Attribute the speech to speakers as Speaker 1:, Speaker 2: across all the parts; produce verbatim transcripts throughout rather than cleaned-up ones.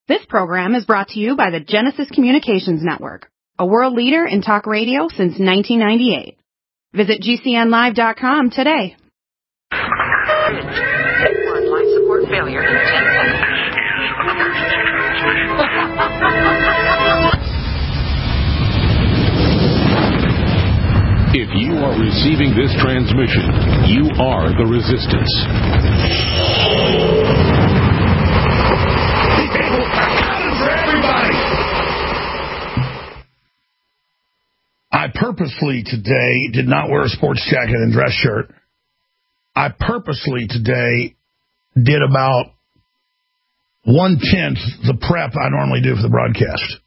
Speaker 1: This program is brought to you by the Genesis Communications Network, a world leader in talk radio since nineteen ninety-eight. Visit G C N live dot com today.
Speaker 2: Line support failure in ten seconds.
Speaker 3: If you are receiving this transmission, you are the resistance.
Speaker 4: For everybody. I purposely today did not wear a sports jacket and dress shirt. I purposely today did about one-tenth the prep I normally do for the broadcast.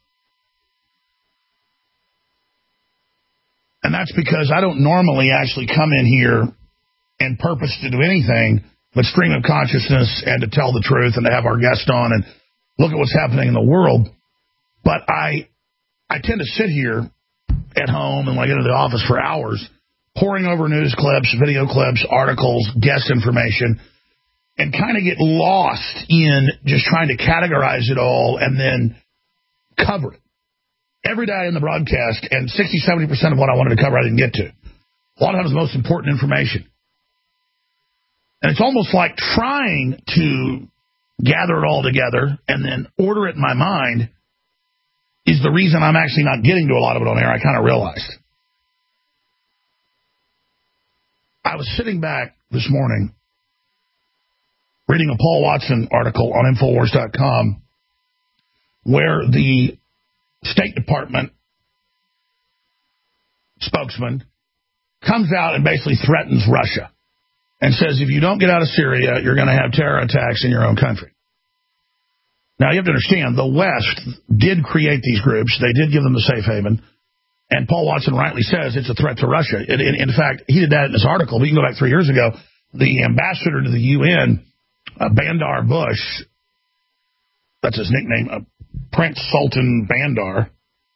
Speaker 4: And that's because I don't normally actually come in here and purpose to do anything but stream of consciousness and to tell the truth and to have our guest on and look at what's happening in the world. But I I tend to sit here at home and like into the office for hours, poring over news clips, video clips, articles, guest information, and kind of get lost in just trying to categorize it all and then cover it. Every day in the broadcast, and sixty, seventy percent of what I wanted to cover I didn't get to. A lot of times the most important information. And it's almost like trying to gather it all together and then order it in my mind is the reason I'm actually not getting to a lot of it on air. I kind of realized. I was sitting back this morning reading a Paul Watson article on Infowars dot com where the State Department spokesman comes out and basically threatens Russia and says, if you don't get out of Syria, you're going to have terror attacks in your own country. Now, you have to understand, the West did create these groups. They did give them the safe haven. And Paul Watson rightly says it's a threat to Russia. In, in, in fact, he did that in his article. We can go back three years ago. The ambassador to the U N, uh, Bandar Bush, that's his nickname, uh, Prince Sultan Bandar,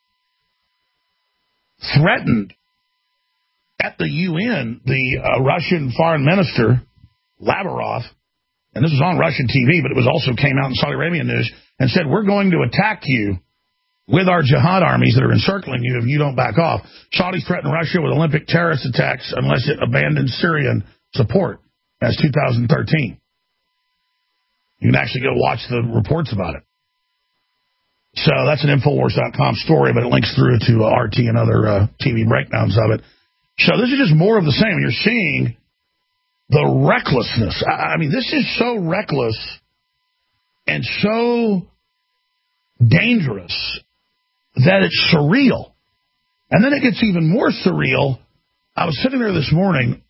Speaker 4: threatened at the U N the uh, Russian foreign minister, Lavrov, and this was on Russian T V, but it was also came out in Saudi Arabian news, and said, we're going to attack you with our jihad armies that are encircling you if you don't back off. Saudis threaten Russia with Olympic terrorist attacks unless it abandons Syrian support. That's two thousand thirteen. You can actually go watch the reports about it. So that's an Infowars dot com story, but it links through to uh, R T and other uh, T V breakdowns of it. So this is just more of the same. You're seeing the recklessness. I, I mean, this is so reckless and so dangerous that it's surreal. And then it gets even more surreal. I was sitting there this morning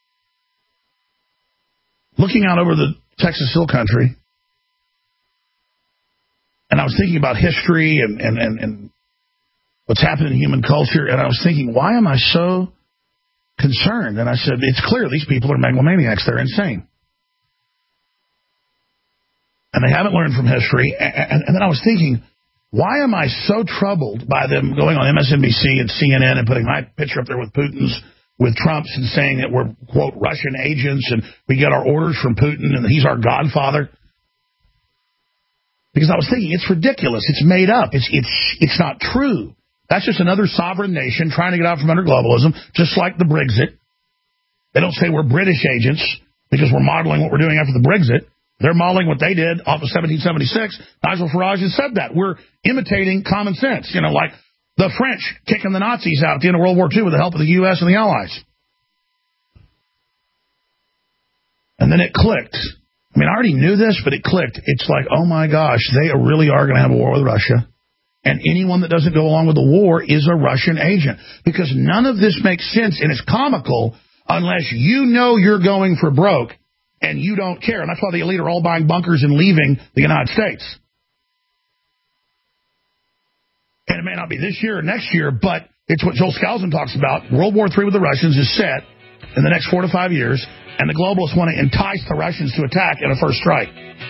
Speaker 4: looking out over the Texas Hill Country, and I was thinking about history and, and, and, and what's happened in human culture, and I was thinking, why am I so concerned? And I said, it's clear these people are megalomaniacs. They're insane. And they haven't learned from history. And, and, and then I was thinking, why am I so troubled by them going on M S N B C and C N N and putting my picture up there with Putin's, with Trump's, and saying that we're, quote, Russian agents and we get our orders from Putin and he's our godfather? Because I was thinking, it's ridiculous. It's made up. It's it's it's not true. That's just another sovereign nation trying to get out from under globalism, just like the Brexit. They don't say we're British agents because we're modeling what we're doing after the Brexit. They're modeling what they did off of seventeen seventy-six. Nigel Farage has said that. We're imitating common sense, you know, like the French kicking the Nazis out at the end of World War Two with the help of the U S and the Allies. And then it clicked. I mean, I already knew this, but it clicked. It's like, oh, my gosh, they really are going to have a war with Russia. And anyone that doesn't go along with the war is a Russian agent. Because none of this makes sense, and it's comical unless you know you're going for broke and you don't care. And that's why the elite are all buying bunkers and leaving the United States. And it may not be this year or next year, but it's what Joel Skousen talks about. World War Three with the Russians is set in the next four to five years, and the globalists want to entice the Russians to attack in a first strike.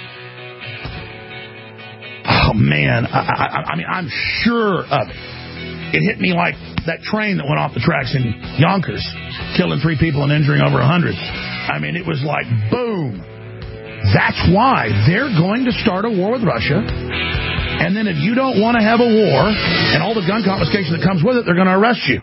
Speaker 4: Oh, man. I, I, I mean, I'm sure of it. It hit me like that train that went off the tracks in Yonkers, killing three people and injuring over a hundred. I mean, it was like, boom. That's why they're going to start a war with Russia. And then if you don't want to have a war and all the gun confiscation that comes with it, they're going to arrest you.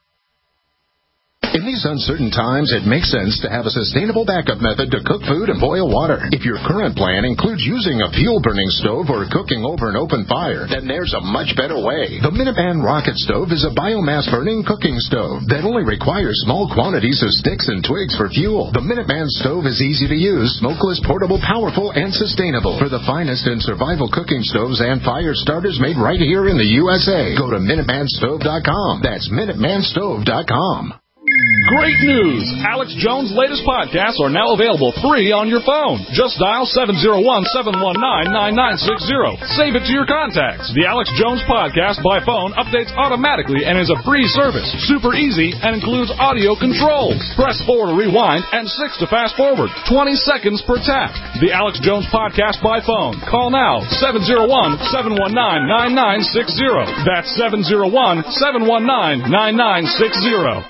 Speaker 5: In these uncertain times, it makes sense to have a sustainable backup method to cook food and boil water. If your current plan includes using a fuel-burning stove or cooking over an open fire, then there's a much better way. The Minuteman Rocket Stove is a biomass-burning cooking stove that only requires small quantities of sticks and twigs for fuel. The Minuteman Stove is easy to use, smokeless, portable, powerful, and sustainable. For the finest in survival cooking stoves and fire starters made right here in the U S A, go to Minuteman Stove dot com. That's Minuteman Stove dot com.
Speaker 6: Great news! Alex Jones' latest podcasts are now available free on your phone. Just dial seven oh one, seven one nine, nine nine six zero. Save it to your contacts. The Alex Jones podcast by phone updates automatically and is a free service. Super easy and includes audio controls. Press four to rewind and six to fast forward. twenty seconds per tap. The Alex Jones podcast by phone. Call now, seven oh one, seven one nine, nine nine six zero. That's seven oh one, seven one nine, nine nine six zero.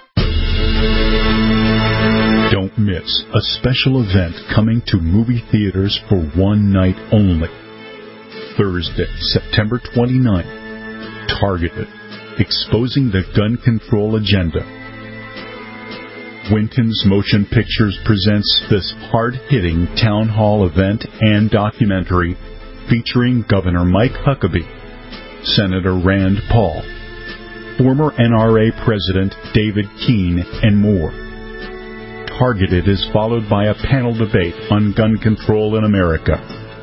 Speaker 7: Don't miss a special event coming to movie theaters for one night only. Thursday, September twenty-ninth. Targeted. Exposing the gun control agenda. Winton's Motion Pictures presents this hard-hitting town hall event and documentary featuring Governor Mike Huckabee, Senator Rand Paul, former N R A President David Keene, and more. Targeted is followed by a panel debate on gun control in America.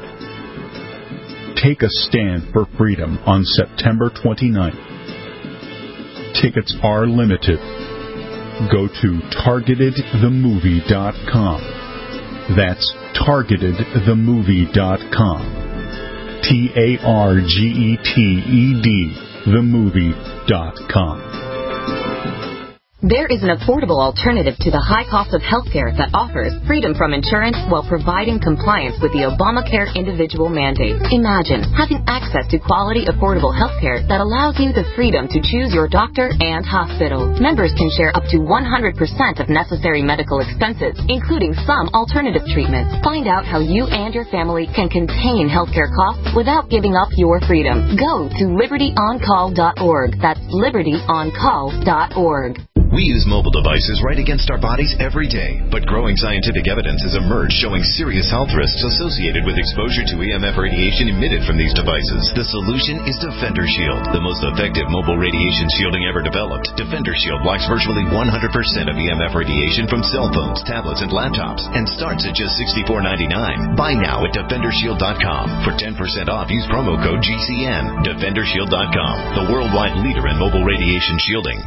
Speaker 7: Take a stand for freedom on September twenty-ninth. Tickets are limited. Go to targeted the movie dot com. That's targeted the movie dot com. T A R G E T E D, the movie dot com.
Speaker 8: There is an affordable alternative to the high cost of healthcare that offers freedom from insurance while providing compliance with the Obamacare individual mandate. Imagine having access to quality, affordable healthcare that allows you the freedom to choose your doctor and hospital. Members can share up to one hundred percent of necessary medical expenses, including some alternative treatments. Find out how you and your family can contain healthcare costs without giving up your freedom. Go to liberty on call dot org. That's liberty on call dot org.
Speaker 9: We use mobile devices right against our bodies every day, but growing scientific evidence has emerged showing serious health risks associated with exposure to E M F radiation emitted from these devices. The solution is Defender Shield, the most effective mobile radiation shielding ever developed. Defender Shield blocks virtually one hundred percent of E M F radiation from cell phones, tablets, and laptops, and starts at just sixty-four ninety-nine. Buy now at defender shield dot com. For ten percent off, use promo code G C N. defender shield dot com, the worldwide leader in mobile radiation shielding.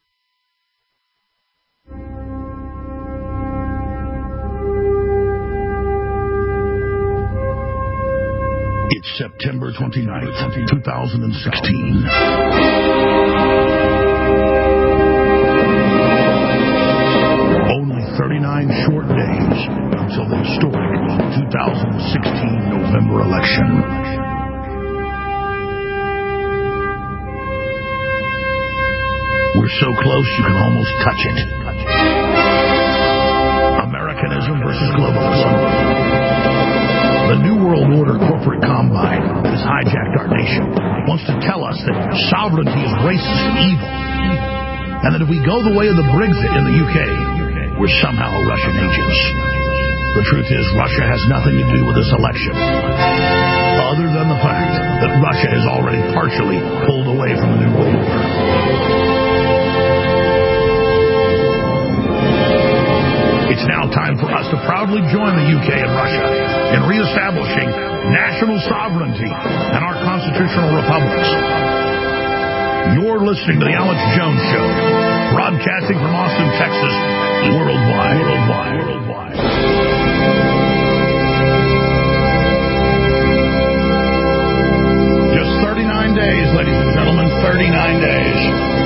Speaker 4: It's September twenty-ninth, twenty sixteen. Only thirty-nine short days until the historic two thousand sixteen November election. We're so close you can almost touch it. Americanism versus globalism. The New World Order corporate combine that has hijacked our nation wants to tell us that sovereignty is racist and evil, and that if we go the way of the Brexit in the U K, we're somehow Russian agents. The truth is, Russia has nothing to do with this election, other than the fact that Russia has already partially pulled away from the New World Order. It's now time for us to proudly join the U K and Russia in reestablishing national sovereignty and our constitutional republics. You're listening to The Alex Jones Show, broadcasting from Austin, Texas, worldwide, worldwide, worldwide. Just thirty-nine days, ladies and gentlemen, thirty-nine days.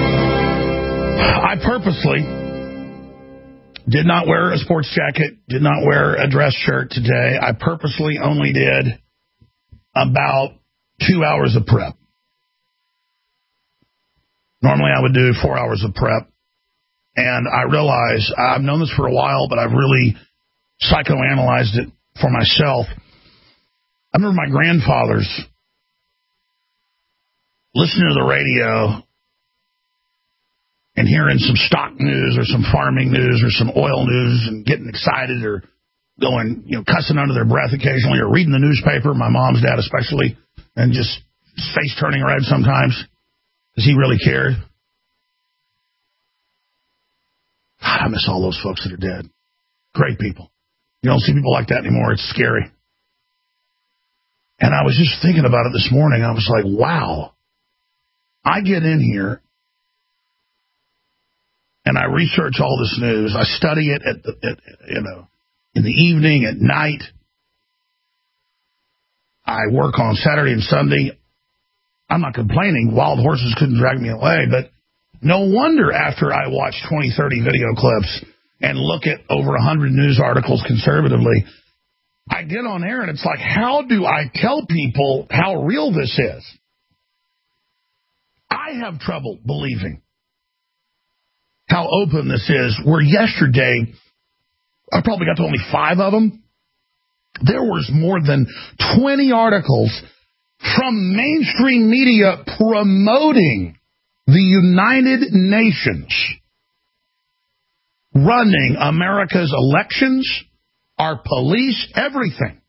Speaker 4: I purposely did not wear a sports jacket, did not wear a dress shirt today. I purposely only did about two hours of prep. Normally I would do four hours of prep. And I realize, I've known this for a while, but I've really psychoanalyzed it for myself. I remember my grandfathers listening to the radio and hearing some stock news or some farming news or some oil news and getting excited or going, you know, cussing under their breath occasionally or reading the newspaper, my mom's dad especially, and just face turning red sometimes because he really cared. God, I miss all those folks that are dead. Great people. You don't see people like that anymore. It's scary. And I was just thinking about it this morning. I was like, wow. I get in here and I research all this news. I study it at the, at, you know, in the evening, at night. I work on Saturday and Sunday. I'm not complaining. Wild horses couldn't drag me away, but no wonder after I watch twenty, thirty video clips and look at over one hundred news articles conservatively, I get on air and it's like, how do I tell people how real this is? I have trouble believing how open this is, where yesterday, I probably got to only five of them. There was more than twenty articles from mainstream media promoting the United Nations running America's elections, our police, everything.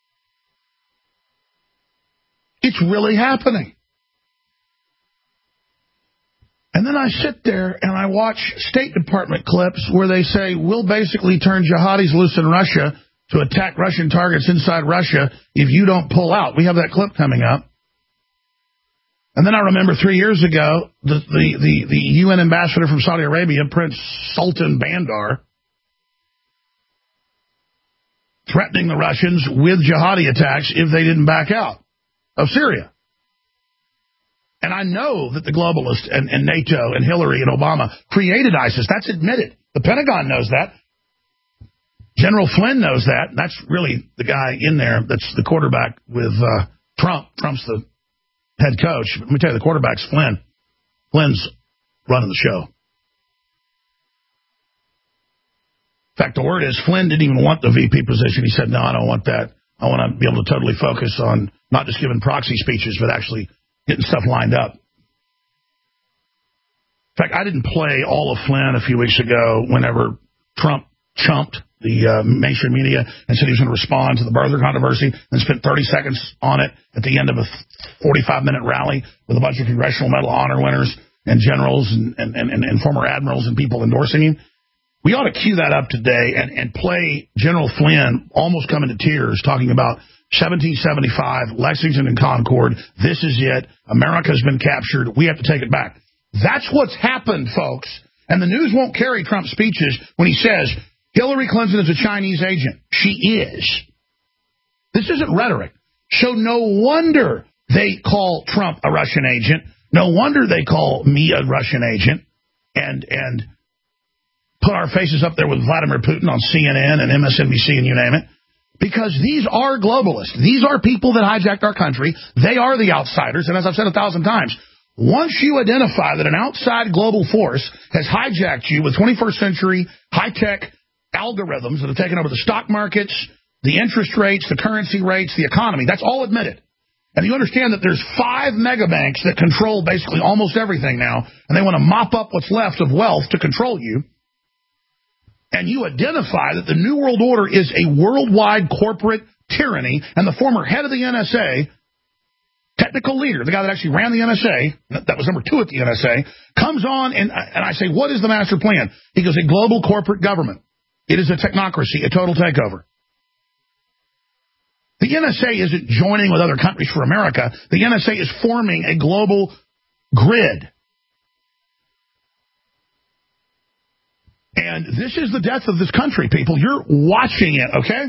Speaker 4: It's really happening. And then I sit there and I watch State Department clips where they say, we'll basically turn jihadis loose in Russia to attack Russian targets inside Russia if you don't pull out. We have that clip coming up. And then I remember three years ago, the, the, the, the U N ambassador from Saudi Arabia, Prince Sultan Bandar, threatening the Russians with jihadi attacks if they didn't back out of Syria. And I know that the globalists and, and NATO and Hillary and Obama created ISIS. That's admitted. The Pentagon knows that. General Flynn knows that. That's really the guy in there that's the quarterback with uh, Trump. Trump's the head coach. Let me tell you, the quarterback's Flynn. Flynn's running the show. In fact, the word is Flynn didn't even want the V P position. He said, no, I don't want that. I want to be able to totally focus on not just giving proxy speeches, but actually getting stuff lined up. In fact, I didn't play all of Flynn a few weeks ago whenever Trump chumped the uh, mainstream media and said he was going to respond to the birther controversy and spent thirty seconds on it at the end of a forty-five minute rally with a bunch of Congressional Medal of Honor winners and generals and, and, and, and former admirals and people endorsing him. We ought to cue that up today and, and play General Flynn almost coming to tears talking about seventeen seventy-five, Lexington and Concord. This is it. America's been captured. We have to take it back. That's what's happened, folks. And the news won't carry Trump's speeches when he says Hillary Clinton is a Chinese agent. She is. This isn't rhetoric. So no wonder they call Trump a Russian agent. No wonder they call me a Russian agent and and put our faces up there with Vladimir Putin on C N N and M S N B C and you name it. Because these are globalists. These are people that hijacked our country. They are the outsiders. And as I've said a thousand times, once you identify that an outside global force has hijacked you with twenty-first century high-tech algorithms that have taken over the stock markets, the interest rates, the currency rates, the economy, that's all admitted. And you understand that there's five mega banks that control basically almost everything now, and they want to mop up what's left of wealth to control you. And you identify that the New World Order is a worldwide corporate tyranny, and the former head of the N S A, technical leader, the guy that actually ran the N S A, that was number two at the N S A, comes on, and, and I say, what is the master plan? He goes, a global corporate government. It is a technocracy, a total takeover. The N S A isn't joining with other countries for America. The N S A is forming a global grid. And this is the death of this country, people. You're watching it, okay?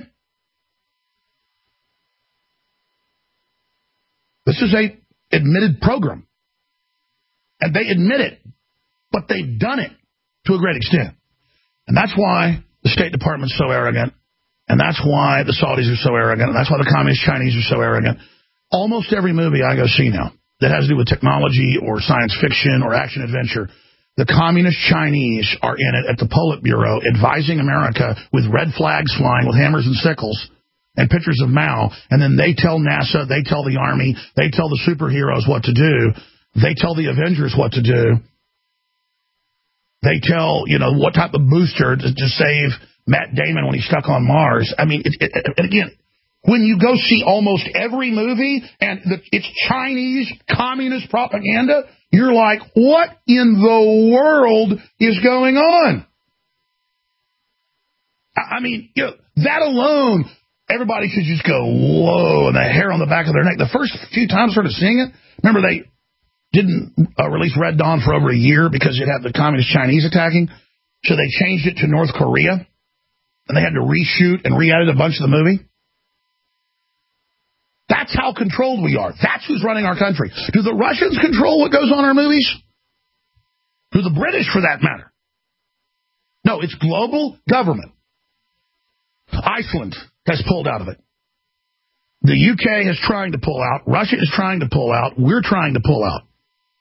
Speaker 4: This is a admitted program. And they admit it, but they've done it to a great extent. And that's why the State Department's so arrogant. And that's why the Saudis are so arrogant. And that's why the Communist Chinese are so arrogant. Almost every movie I go see now that has to do with technology or science fiction or action adventure, the Communist Chinese are in it at the Politburo advising America with red flags flying with hammers and sickles and pictures of Mao. And then they tell NASA, they tell the Army, they tell the superheroes what to do. They tell the Avengers what to do. They tell, you know, what type of booster to, to save Matt Damon when he's stuck on Mars. I mean, it, it, and again, when you go see almost every movie and the, it's Chinese communist propaganda, you're like, what in the world is going on? I, I mean, you know, that alone, everybody should just go, whoa, and the hair on the back of their neck. The first few times I started seeing it, remember they didn't uh, release Red Dawn for over a year because it had the communist Chinese attacking, so they changed it to North Korea, and they had to reshoot and re-edit a bunch of the movie. That's how controlled we are. That's who's running our country. Do the Russians control what goes on in our movies? Do the British, for that matter? No, it's global government. Iceland has pulled out of it. The U K is trying to pull out. Russia is trying to pull out. We're trying to pull out.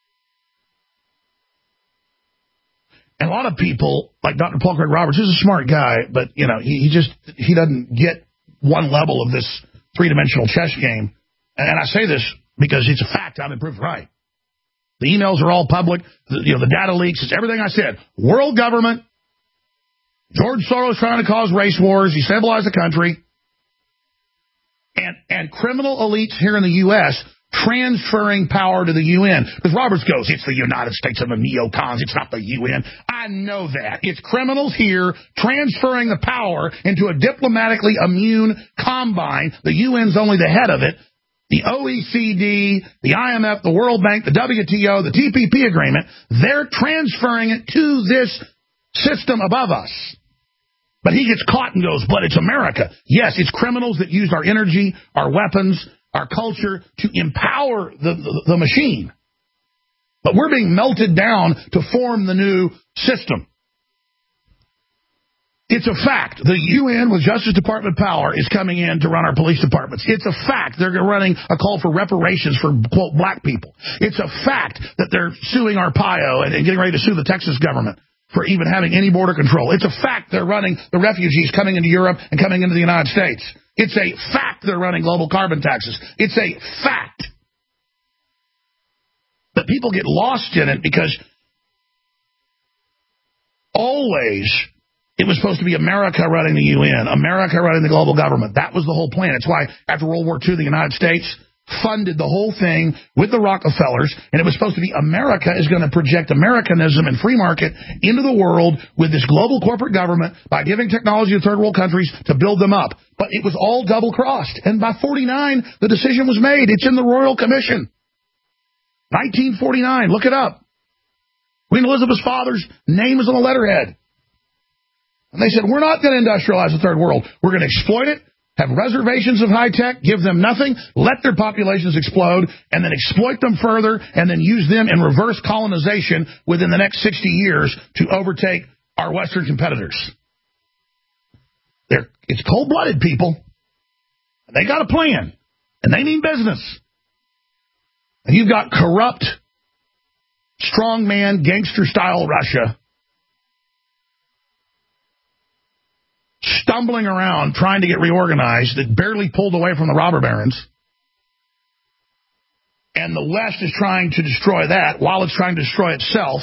Speaker 4: And a lot of people, like Doctor Paul Craig Roberts, is a smart guy, but, you know, he, he just, he doesn't get one level of this three-dimensional chess game. And I say this because it's a fact. I've been proved right. The emails are all public. The, you know, the data leaks. It's everything I said. World government. George Soros trying to cause race wars, destabilize the country. And, and criminal elites here in the U S transferring power to the U N. Because Roberts goes, it's the United States of the neocons. It's not the U N. I know that. It's criminals here transferring the power into a diplomatically immune combine. The U N's only the head of it. The O E C D, the I M F, the World Bank, the W T O, the T P P agreement, they're transferring it to this system above us. But he gets caught and goes, but it's America. Yes, it's criminals that use our energy, our weapons, our culture to empower the, the, the machine. But we're being melted down to form the new system. It's a fact. The U N with Justice Department power is coming in to run our police departments. It's a fact they're running a call for reparations for, quote, black people. It's a fact that they're suing Arpaio and, and getting ready to sue the Texas government for even having any border control. It's a fact they're running the refugees coming into Europe and coming into the United States. It's a fact they're running global carbon taxes. It's a fact. But people get lost in it because always it was supposed to be America running the U N, America running the global government. That was the whole plan. It's why after World War Two, the United States funded the whole thing with the Rockefellers, and it was supposed to be America is going to project Americanism and free market into the world with this global corporate government by giving technology to third world countries to build them up. But it was all double-crossed. And by forty-nine, the decision was made. It's in the Royal Commission. nineteen forty-nine, look it up. Queen Elizabeth's father's name is on the letterhead. And they said, we're not going to industrialize the third world. We're going to exploit it, have reservations of high tech, give them nothing, let their populations explode, and then exploit them further, and then use them in reverse colonization within the next sixty years to overtake our Western competitors. They're, it's cold-blooded, people. They got a plan, and they mean business. And you've got corrupt, strongman, gangster-style Russia stumbling around trying to get reorganized that barely pulled away from the robber barons. And the West is trying to destroy that while it's trying to destroy itself.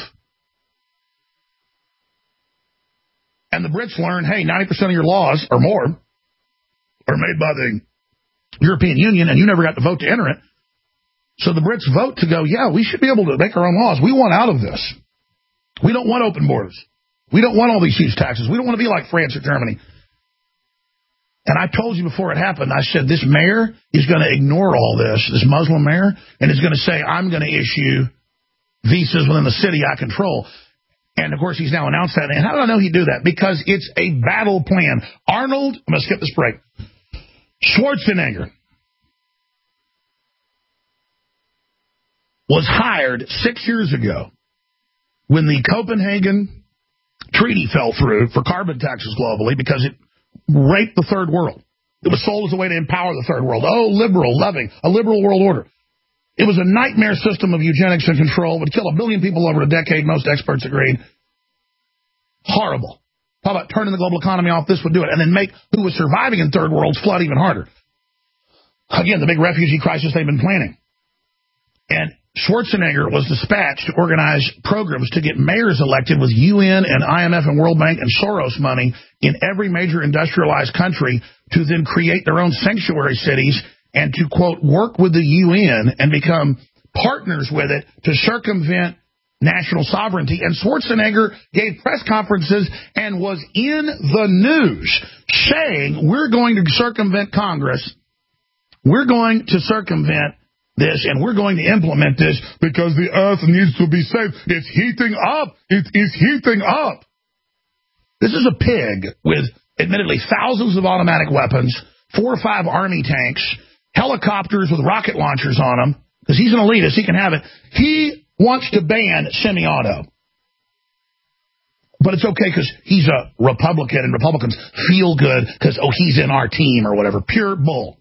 Speaker 4: And the Brits learn, hey, ninety percent of your laws or more are made by the European Union, and you never got to vote to enter it. So the Brits vote to go, yeah, we should be able to make our own laws. We want out of this. We don't want open borders. We don't want all these huge taxes. We don't want to be like France or Germany. And I told you before it happened, I said this mayor is going to ignore all this, this Muslim mayor, and is going to say, I'm going to issue visas within the city I control. And, of course, he's now announced that. And how do I know he'd do that? Because it's a battle plan. Arnold, I'm going to skip this break, Schwarzenegger was hired six years ago when the Copenhagen Treaty fell through for carbon taxes globally because it raped the third world. It was sold as a way to empower the third world. Oh, liberal, loving, a liberal world order. It was a nightmare system of eugenics and control. Would kill a billion people over a decade, most experts agreed. Horrible. How about turning the global economy off? This would do it. And then make who was surviving in third worlds flood even harder. Again, the big refugee crisis they've been planning. And Schwarzenegger was dispatched to organize programs to get mayors elected with U N and I M F and World Bank and Soros money in every major industrialized country to then create their own sanctuary cities and to, quote, work with the U N and become partners with it to circumvent national sovereignty. And Schwarzenegger gave press conferences and was in the news saying, we're going to circumvent Congress, we're going to circumvent this, and we're going to implement this because the earth needs to be safe. It's heating up. It is heating up. This is a pig with, admittedly, thousands of automatic weapons, four or five army tanks, helicopters with rocket launchers on them, because he's an elitist. He can have it. He wants to ban semi-auto. But it's okay because he's a Republican, and Republicans feel good because, oh, he's in our team or whatever. Pure bull.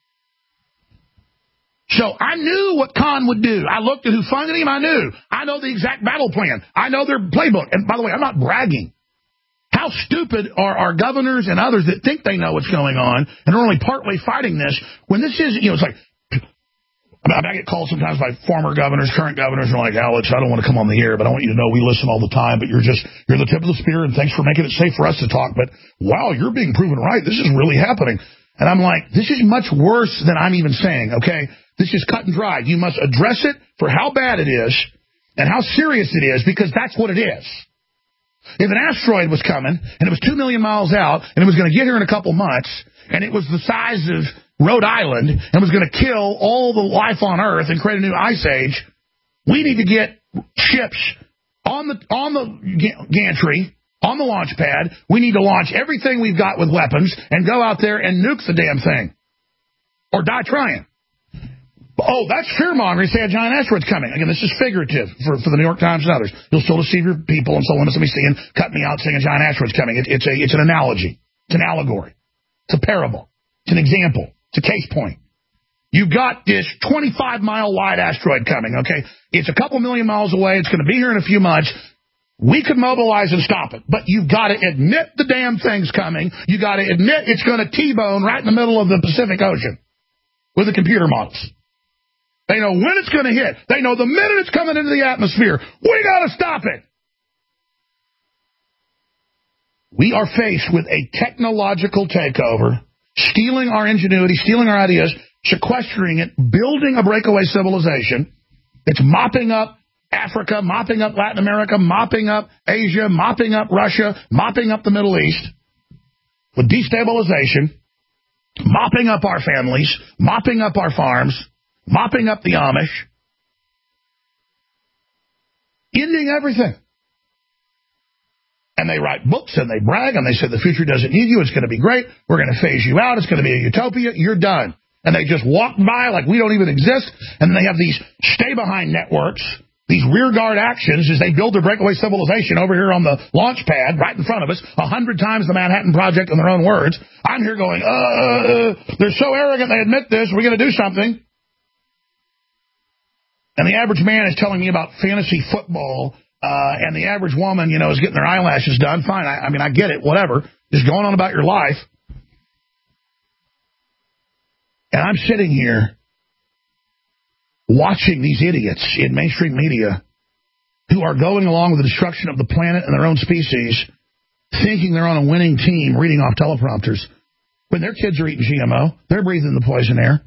Speaker 4: So I knew what Khan would do. I looked at who funded him. I knew. I know the exact battle plan. I know their playbook. And by the way, I'm not bragging. How stupid are our governors and others that think they know what's going on and are only partway fighting this when this is, you know, it's like, I, mean, I get called sometimes by former governors, current governors, and are like, Alex, I don't want to come on the air, but I want you to know we listen all the time, but you're just, you're the tip of the spear, and thanks for making it safe for us to talk, but wow, you're being proven right. This is really happening. And I'm like, this is much worse than I'm even saying, okay? This is cut and dried. You must address it for how bad it is and how serious it is, because that's what it is. If an asteroid was coming, and it was two million miles out, and it was going to get here in a couple months, and it was the size of Rhode Island, and was going to kill all the life on Earth and create a new ice age, we need to get ships on the on the gantry, on the launch pad. We need to launch everything we've got with weapons and go out there and nuke the damn thing. Or die trying. Oh, that's fear-mongering. Say a giant asteroid's coming. Again, this is figurative for, for the New York Times and others. You'll still deceive your people and so on. Somebody saying, cut me out saying a giant asteroid's coming. It, it's, a, it's an analogy. It's an allegory. It's a parable. It's an example. It's a case point. You got this twenty-five mile wide asteroid coming, okay? It's a couple million miles away. It's going to be here in a few months. We could mobilize and stop it, but you've got to admit the damn thing's coming. You got to admit it's going to T-bone right in the middle of the Pacific Ocean with the computer models. They know when it's going to hit. They know the minute it's coming into the atmosphere. We got to stop it. We are faced with a technological takeover, stealing our ingenuity, stealing our ideas, sequestering it, building a breakaway civilization. It's mopping up Africa, mopping up Latin America, mopping up Asia, mopping up Russia, mopping up the Middle East with destabilization, mopping up our families, mopping up our farms, mopping up the Amish, ending everything. And they write books and they brag and they say the future doesn't need you. It's going to be great. We're going to phase you out. It's going to be a utopia. You're done. And they just walk by like we don't even exist. And then they have these stay-behind networks, these rearguard actions as they build their breakaway civilization over here on the launch pad right in front of us, a hundred times the Manhattan Project in their own words. I'm here going, uh, they're so arrogant they admit this. We're going to do something. And the average man is telling me about fantasy football, uh, and the average woman, you know, is getting their eyelashes done. Fine, I, I mean, I get it, whatever. Just going on about your life. And I'm sitting here watching these idiots in mainstream media who are going along with the destruction of the planet and their own species, thinking they're on a winning team, reading off teleprompters, when their kids are eating G M O, they're breathing the poison air.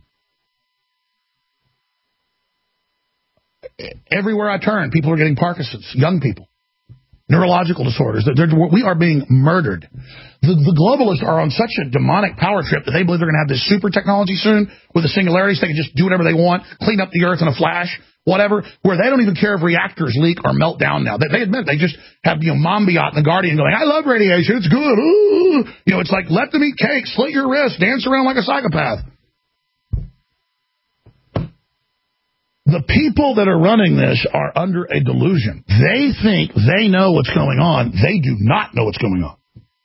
Speaker 4: Everywhere I turn, people are getting Parkinson's, young people, neurological disorders. They're, they're, we are being murdered. The, the globalists are on such a demonic power trip that they believe they're going to have this super technology soon with the singularities. They can just do whatever they want, clean up the earth in a flash, whatever, where they don't even care if reactors leak or melt down now. They, they admit they just have, you know, Mombiot and the Guardian going, I love radiation. It's good. Ooh. You know, it's like, let them eat cake, slit your wrist, dance around like a psychopath. The people that are running this are under a delusion. They think they know what's going on. They do not know what's going on.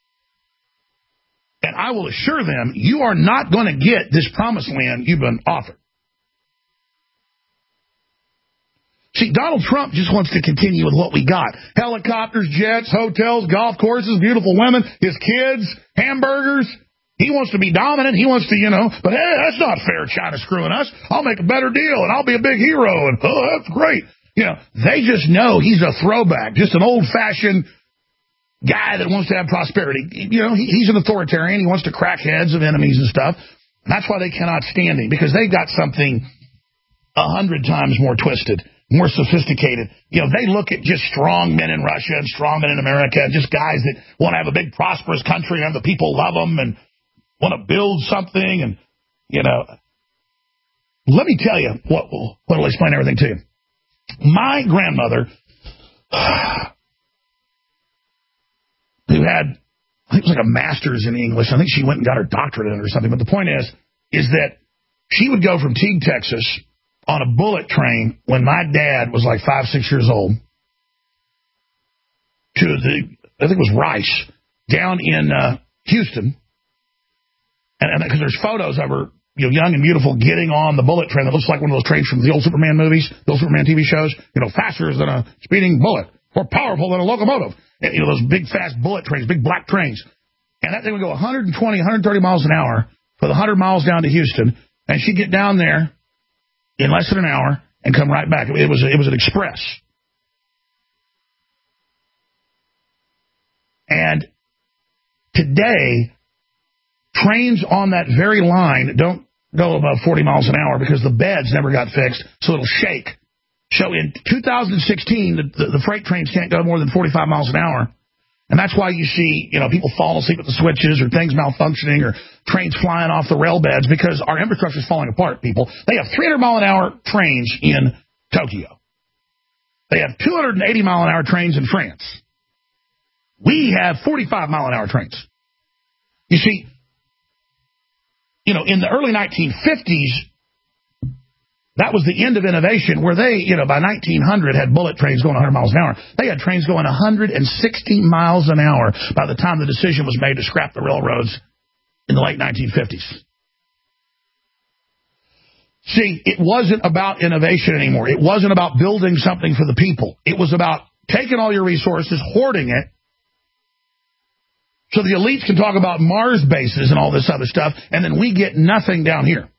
Speaker 4: And I will assure them, you are not going to get this promised land you've been offered. See, Donald Trump just wants to continue with what we got. Helicopters, jets, hotels, golf courses, beautiful women, his kids, hamburgers. He wants to be dominant. He wants to, you know, but hey, that's not fair, China screwing us. I'll make a better deal, and I'll be a big hero, and oh, that's great. You know, they just know he's a throwback, just an old-fashioned guy that wants to have prosperity. You know, he, he's an authoritarian. He wants to crack heads of enemies and stuff. And that's why they cannot stand him, because they've got something a hundred times more twisted, more sophisticated. You know, they look at just strong men in Russia and strong men in America, and just guys that want to have a big, prosperous country and the people love them and want to build something. And, you know, let me tell you what will explain everything to you. My grandmother, who had, I think it was like a master's in English. I think she went and got her doctorate in it or something. But the point is, is that she would go from Teague, Texas, on a bullet train when my dad was like five, six years old, to the, I think it was Rice, down in uh, Houston. And because there's photos of her, you know, young and beautiful, getting on the bullet train that looks like one of those trains from the old Superman movies, the old Superman T V shows, you know, faster than a speeding bullet, more powerful than a locomotive. And, you know, those big, fast bullet trains, big black trains. And that thing would go one hundred twenty, one hundred thirty miles an hour for the one hundred miles down to Houston. And she'd get down there in less than an hour and come right back. It was, it was an express. And today, trains on that very line don't go above forty miles an hour because the beds never got fixed, so it'll shake. So in two thousand sixteen, the, the, the freight trains can't go more than forty-five miles an hour. And that's why you see, you know, people falling asleep at the switches, or things malfunctioning, or trains flying off the rail beds, because our infrastructure is falling apart, people. They have three hundred mile an hour trains in Tokyo. They have two hundred eighty mile an hour trains in France. We have forty-five mile an hour trains. You see, you know, in the early nineteen fifties, that was the end of innovation, where they, you know, by nineteen hundred had bullet trains going one hundred miles an hour. They had trains going one hundred sixty miles an hour by the time the decision was made to scrap the railroads in the late nineteen fifties. See, it wasn't about innovation anymore. It wasn't about building something for the people. It was about taking all your resources, hoarding it, so the elites can talk about Mars bases and all this other stuff, and then we get nothing down here.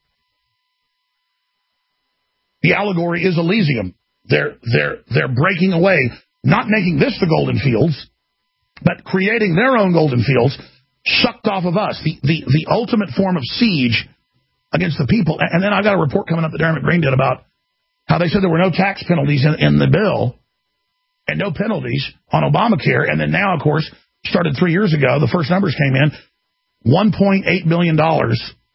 Speaker 4: The allegory is Elysium. They're, they're, they're breaking away, not making this the golden fields, but creating their own golden fields, sucked off of us, the, the, the ultimate form of siege against the people. And then I've got a report coming up that Darren McGreen did about how they said there were no tax penalties in, in the bill, and no penalties on Obamacare. And then now, of course, started three years ago, the first numbers came in, one point eight billion dollars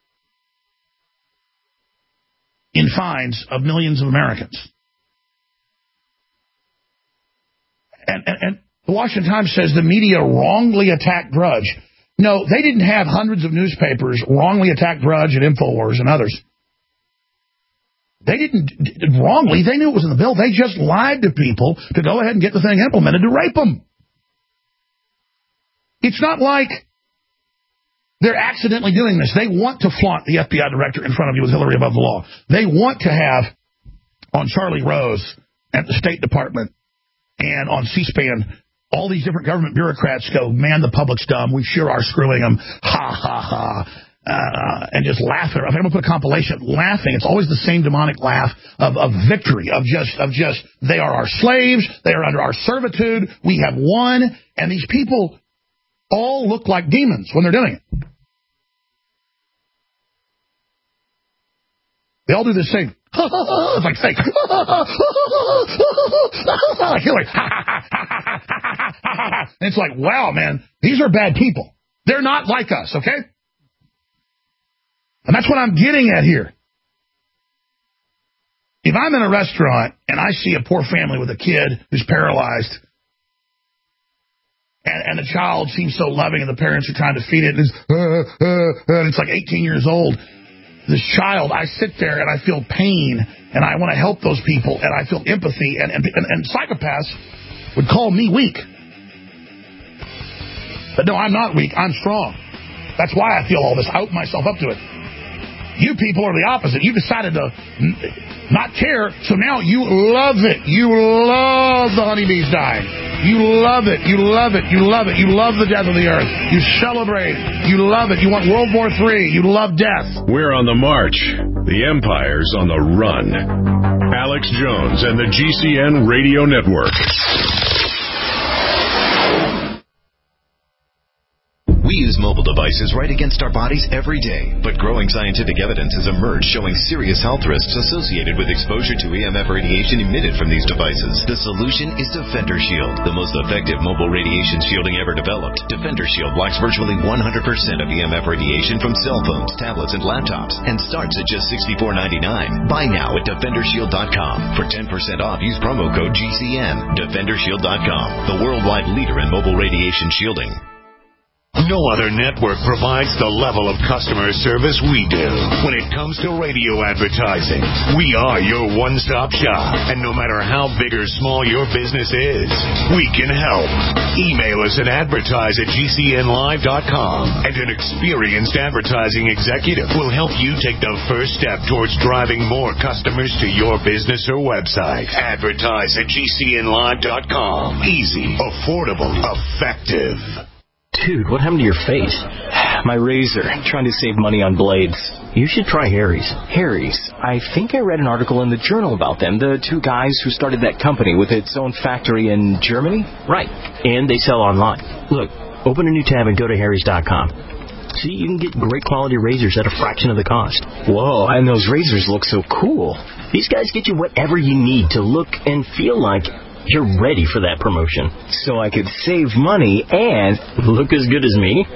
Speaker 4: in fines of millions of Americans. And, and, and the Washington Times says the media wrongly attacked Drudge. No, they didn't have hundreds of newspapers wrongly attack Drudge and InfoWars and others. They didn't wrongly. They knew it was in the bill. They just lied to people to go ahead and get the thing implemented to rape them. It's not like they're accidentally doing this. They want to flaunt the F B I director in front of you with Hillary above the law. They want to have on Charlie Rose at the State Department and on C-SPAN all these different government bureaucrats go, man, the public's dumb. We sure are screwing them. Ha, ha, ha. Uh, and just laughing. If I'm going to put a compilation, laughing. It's always the same demonic laugh of, of victory, of just, of just, they are our slaves. They are under our servitude. We have won. And these people all look like demons when they're doing it. They all do this thing. It's like fake. Like Hillary. And it's like, wow, man, these are bad people. They're not like us, okay? And that's what I'm getting at here. If I'm in a restaurant and I see a poor family with a kid who's paralyzed, and, and the child seems so loving and the parents are trying to feed it, and it's, uh, uh, and it's like eighteen years old, this child, I sit there and I feel pain, and I want to help those people, and I feel empathy, and, and, and, and psychopaths would call me weak. But no, I'm not weak. I'm strong. That's why I feel all this. I open myself up to it. You people are the opposite. You decided to not care, so now you love it. You love the honeybees dying. You love it. You love it. You love it. You love the death of the earth. You celebrate it. You love it. You want World War Three. You love death.
Speaker 3: We're on the march. The empire's on the run. Alex Jones and the G C N Radio Network.
Speaker 9: We use mobile devices right against our bodies every day, but growing scientific evidence has emerged showing serious health risks associated with exposure to E M F radiation emitted from these devices. The solution is Defender Shield, the most effective mobile radiation shielding ever developed. Defender Shield blocks virtually one hundred percent of E M F radiation from cell phones, tablets, and laptops, and starts at just sixty-four ninety-nine. Buy now at defender shield dot com. For ten percent off, use promo code G C N. defender shield dot com, the worldwide leader in mobile radiation shielding.
Speaker 10: No other network provides the level of customer service we do. When it comes to radio advertising, we are your one-stop shop. And no matter how big or small your business is, we can help. Email us at advertise at G C N live dot com, and an experienced advertising executive will help you take the first step towards driving more customers to your business or website. Advertise at G C N live dot com. Easy, affordable, effective.
Speaker 11: Dude, what happened to your face? My razor. Trying to save money on blades. You should try Harry's. Harry's. I think I read an article in the journal about them. The two guys who started that company with its own factory in Germany? Right. And they sell online. Look, open a new tab and go to harrys dot com. See, you can get great quality razors at a fraction of the cost. Whoa, and those razors look so cool. These guys get you whatever you need to look and feel like you're ready for that promotion. So I could save money and look as good as me.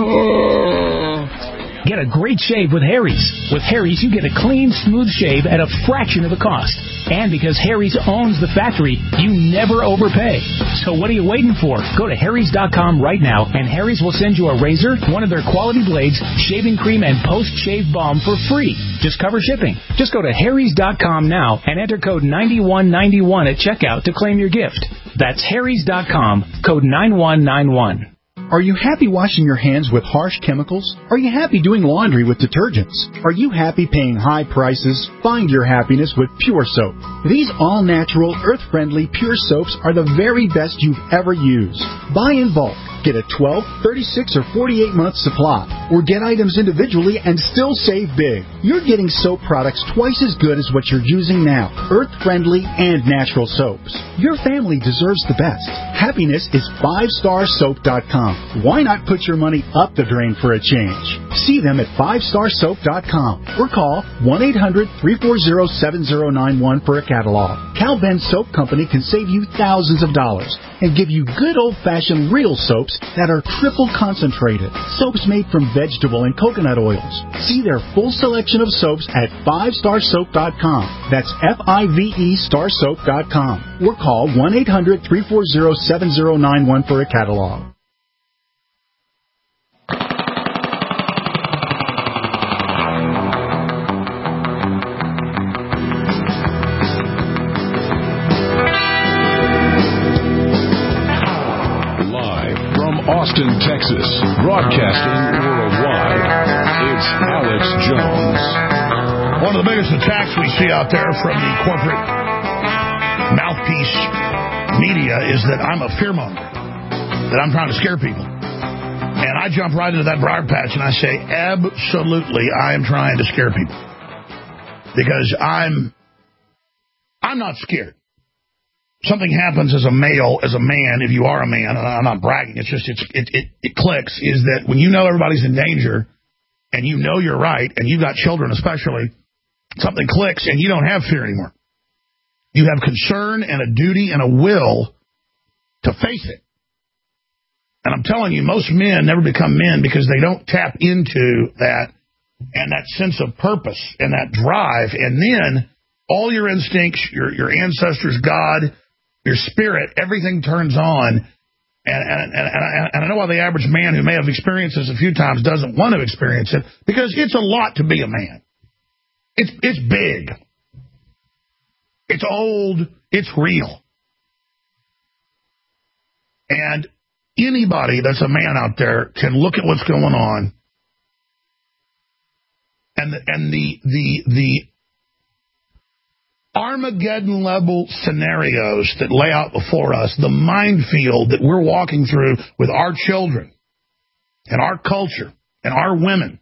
Speaker 12: Get a great shave with Harry's. With Harry's, you get a clean, smooth shave at a fraction of the cost. And because Harry's owns the factory, you never overpay. So what are you waiting for? Go to harrys dot com right now, and Harry's will send you a razor, one of their quality blades, shaving cream, and post-shave balm for free. Just cover shipping. Just go to harrys dot com now and enter code nine one nine one at checkout to claim your gift. That's harrys dot com, code nine one nine one.
Speaker 13: Are you happy washing your hands with harsh chemicals? Are you happy doing laundry with detergents? Are you happy paying high prices? Find your happiness with Pure Soap. These all-natural, earth-friendly Pure Soaps are the very best you've ever used. Buy in bulk. Get a twelve, thirty-six, or forty-eight month supply, or get items individually and still save big. You're getting soap products twice as good as what you're using now, earth-friendly and natural soaps. Your family deserves the best. Happiness is five star soap dot com. Why not put your money up the drain for a change? See them at five star soap dot com or call one eight hundred, three four zero, seven zero nine one for a catalog. Cal Ben Soap Company can save you thousands of dollars and give you good old-fashioned real soaps that are triple concentrated. Soaps made from vegetable and coconut oils. See their full selection of soaps at five star soap dot com. That's F I V E star soap dot com. Or call one eight hundred, three four zero, seven zero nine one for a catalog.
Speaker 3: Austin, Texas, broadcasting worldwide. It's Alex Jones.
Speaker 4: One of the biggest attacks we see out there from the corporate mouthpiece media is that I'm a fearmonger, that I'm trying to scare people. And I jump right into that briar patch and I say, absolutely, I am trying to scare people. Because I'm, I'm not scared. Something happens as a male, as a man, if you are a man, and I'm not bragging, it's just, it's, it, it, it clicks, is that when you know everybody's in danger, and you know you're right, and you've got children especially, something clicks, and you don't have fear anymore. You have concern and a duty and a will to face it. And I'm telling you, most men never become men because they don't tap into that, and that sense of purpose, and that drive, and then all your instincts, your, your ancestors, God, your spirit, everything turns on, and, and, and, and, and I know why the average man who may have experienced this a few times doesn't want to experience it, because it's a lot to be a man. It's, it's big. It's old. It's real. And anybody that's a man out there can look at what's going on, and the, and the, the, the Armageddon-level scenarios that lay out before us, the minefield that we're walking through with our children and our culture and our women,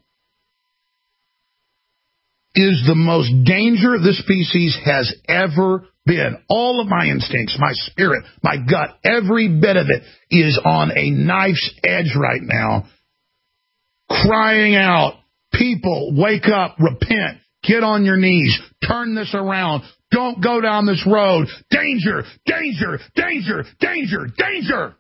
Speaker 4: is the most danger this species has ever been. All of my instincts, my spirit, my gut, every bit of it is on a knife's edge right now, crying out, people, wake up, repent, get on your knees, turn this around, don't go down this road, danger, danger, danger, danger, danger.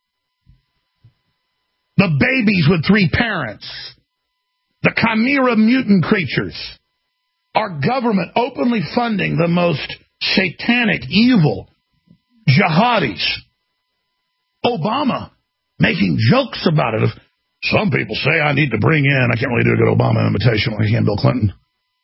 Speaker 4: The babies with three parents, the chimera mutant creatures, our government openly funding the most satanic, evil jihadis. Obama making jokes about it. Some people say I need to bring in, I can't really do a good Obama imitation like he and Bill Clinton.